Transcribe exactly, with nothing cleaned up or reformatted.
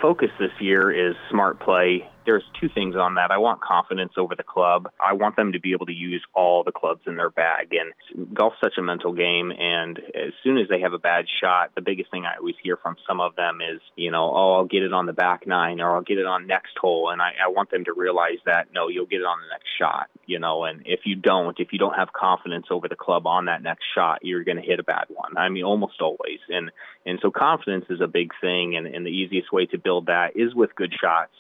focus this year is smart play. There's two things on that. I want confidence over the club. I want them to be able to use all the clubs in their bag. And golf's such a mental game, and as soon as they have a bad shot, the biggest thing I always hear from some of them is, you know, oh, I'll get it on the back nine, or I'll get it on next hole. And I, I want them to realize that, no, you'll get it on the next shot, you know, and if you don't, if you don't have confidence over the club on that next shot, you're going to hit a bad one. I mean, almost always. And, and so confidence is a big thing, and, and the easiest way to build that is with good shots.